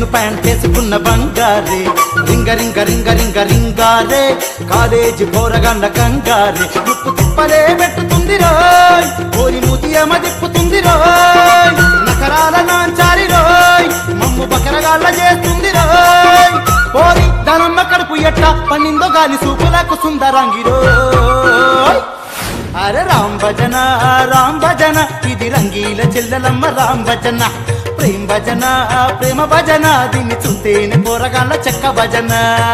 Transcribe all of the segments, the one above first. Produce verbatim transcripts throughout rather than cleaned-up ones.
pant వేసుకున్న బంగారే రింగ రింగ రింగ రింగ రింగారే కాలేజీ పోరగండ కంగారే ఉప్పు తిప్పలే పెట్టుతుంది రోయ్ ఓరి మూతియమ తిప్పుతుంది రోయ్ నకరాల నాంచారి రోయ్ మమ్ము బకరగాళ్ళ చేస్తుంది రోయ్ పోరి దానమ్మ కడుపు ఎట్ట పన్నిందో గాని సూపులకు సుందరంగి రోయ్ అరే రామ్ భజన రామ్ భజన ఇది రంగీల చెల్లెలమ్మ రామ్ భజన ప్రేమ భజన ప్రేమ భజన దీన్ని చూస్తేనే పోరగాళ్ళ చెక్క భజన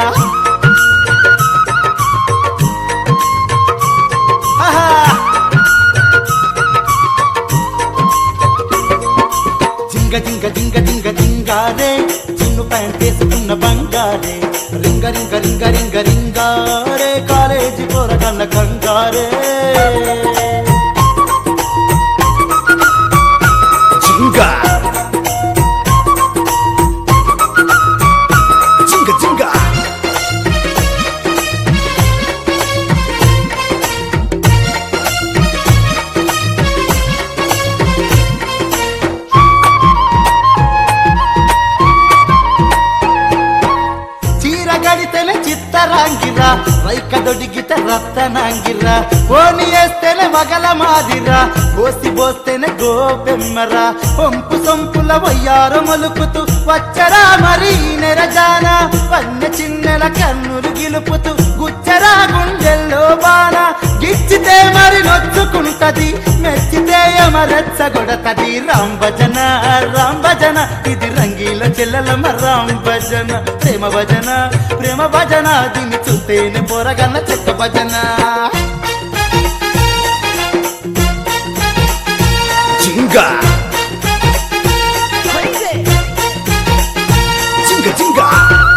జింగ జింగ జింగ జింగ జింగారే చిన్ను ప్యాంట్ వేసుకున్న బంగారే రింగ రింగ రింగ రింగ రింగారే కాలేజీ పోరగాళ్ళ కంగారే జింగా జింగ జింగా చీర గడితేనే చిత్తరాంగిరా రైక దొడిగిత రత్తనాంగిరా ఓని వేస్తేనే వగల మాదిరా కోసి పోస్తేనే గోపెమ్మరా పొంపు సొంపుల వయ్యారు మొలుపుతూ వచ్చరా మరి నెరజాన వన్న చిన్నెల కన్నులు గిలుపుతూ గుచ్చరా గుండెల్లో బాణ గిచ్చితే మరి నొచ్చుకుంటది మెచ్చితే ఎమరెచ్చగొడతది రామ్ భజన రామ్ భజన ఇది రంగీల చెల్లెలమ్మ రామ్ భజన ప్రేమ భజన ప్రేమ భజన దీన్ని చూస్తేనే పోరగన్న చెక్క భజన జింగా జింగ జింగా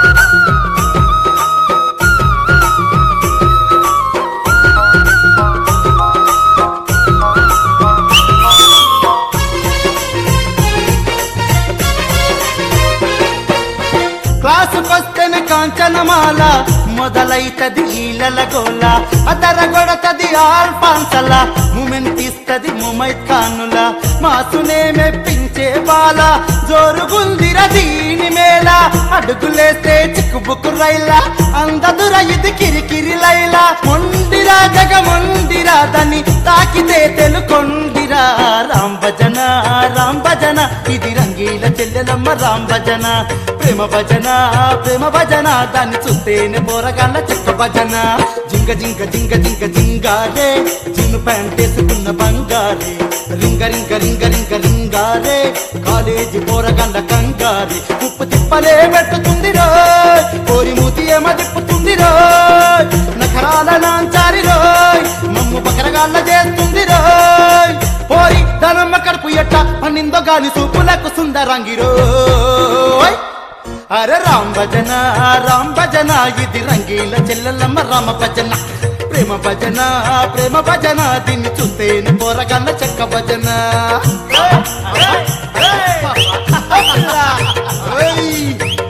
క్లాసుకొస్తేనే కాంచనమాల మొదలైతది ఈలల గోల అదరగొడతది ఆల్ఫాన్సల ముమెంతిస్తది ముమైత్ ఖానుల మాసునే మెప్పించే బాల జోరుగుందిర దీని మేళ అడుగులేస్తే చిక్కుబుక్కు రైలా అందదుర ఇది కిరికిరి లైలా మొండిరా జగ మొండిరా దని తాకితే తెలుకొండిరా రామ్ భజన రామ్ భజన ఇది రంగీల చెల్లెలమ్మ రామ్ భజన ప్రేమ భజన ప్రేమ భజన దాన్ని చూస్తేనే పోరగాళ్ళ చెక్క భజన జింగ జింగ జింగ జింగ జింగారే చిన్ను ప్యాంట్ వేసుకున్న బంగారే రింగ రింగ రింగ రింగ రింగారే కాలేజీ పోరగాళ్ళ కంగారే ఉప్పు తిప్పలే పెట్టుతుంది రోయ్ కోరి మూతి ఏమ తిప్పుతుంది రోయ్ నకరాల నాంచారి రోయ్ మమ్ము బకరగాళ్ళ చేస్తుంది రోయ్ పోరి దానమ్మ కడుపు ఎట్ట పన్నిందో గాని సూపులకు సుందరంగి రోయ్ అరే రామ్ భజన రామ్ భజన ఇది రంగీల చెల్లెలమ్మ రామ భజన ప్రేమ భజన ప్రేమ భజన దీన్ని చూస్తేనే పోరగాళ్ళ చెక్క భజన